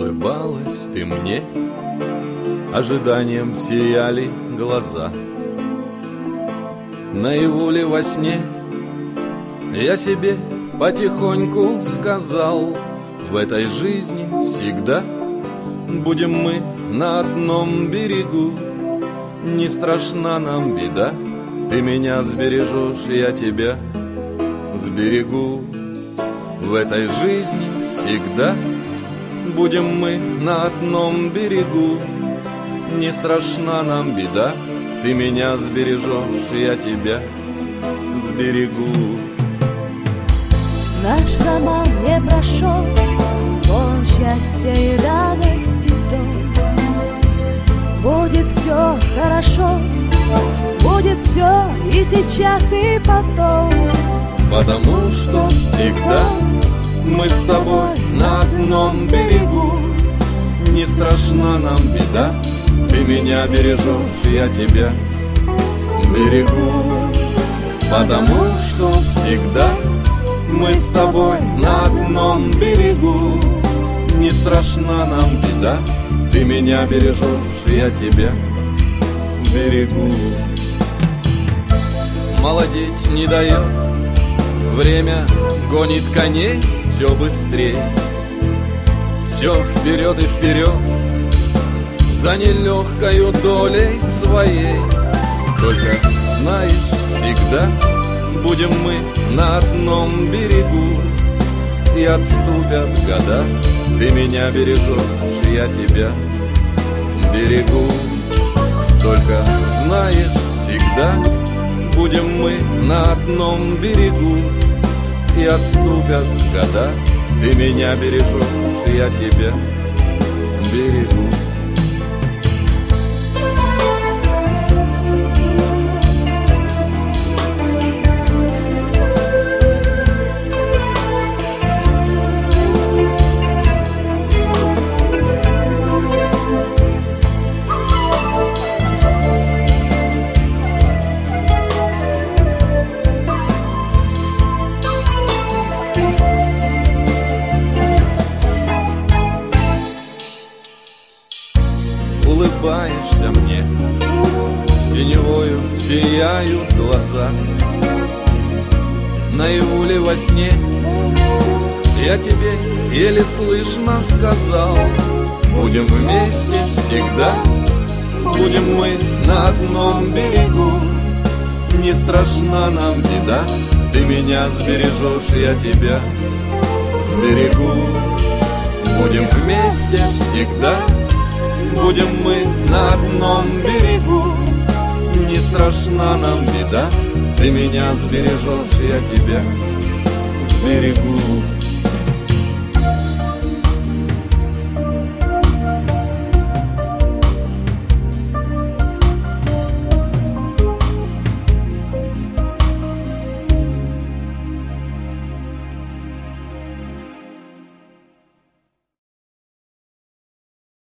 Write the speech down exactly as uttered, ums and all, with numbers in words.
улыбалась ты мне, ожиданием сияли глаза. Наяву ли во сне я себе потихоньку сказал: в этой жизни всегда будем мы на одном берегу. Не страшна нам беда, ты меня сбережешь, я тебя сберегу. В этой жизни всегда будем мы на одном берегу. Не страшна нам беда, ты меня сбережешь, я тебя сберегу. Наш роман не прошел, полон счастья и радости дом. Будет все хорошо, будет все и сейчас, и потом. Потому что всегда мы с тобой на одном берегу. Не страшна нам беда, ты меня бережешь, я тебя берегу. Потому что всегда мы с тобой на одном берегу. Не страшна нам беда, ты меня бережешь, я тебя берегу. Молодеть не дает, время гонит коней все быстрее. Все вперед и вперед, за нелегкою долей своей. Только знаешь, всегда будем мы на одном берегу. И отступят года, ты меня бережешь, я тебя берегу. Только знаешь, всегда будем мы на одном берегу. И отступят года, ты меня бережешь, я тебя берегу. Улыбаешься мне, синевою сияют глаза. Наяву ли во сне я тебе еле слышно сказал: будем вместе всегда, будем мы на одном берегу. Не страшна нам беда, ты меня сбережешь, я тебя сберегу. Будем вместе всегда, будем мы на одном берегу. Не страшна нам беда, ты меня сбережешь, я тебя сберегу.